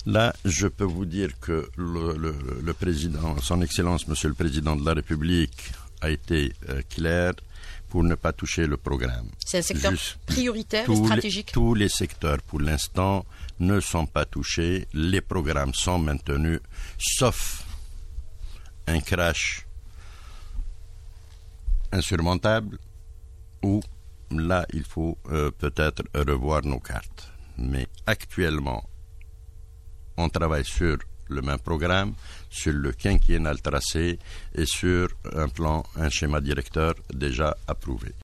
Là, je peux vous dire que le président, son Excellence, Monsieur le Président de la République, a été clair pour ne pas toucher le programme. C'est un secteur prioritaire et stratégique. Tous les secteurs, pour l'instant, ne sont pas touchés. Les programmes sont maintenus, sauf un crash insurmontable où, là, il faut peut-être revoir nos cartes. Mais actuellement, on travaille sur le même programme, sur le quinquennal tracé et sur un schéma directeur déjà approuvé.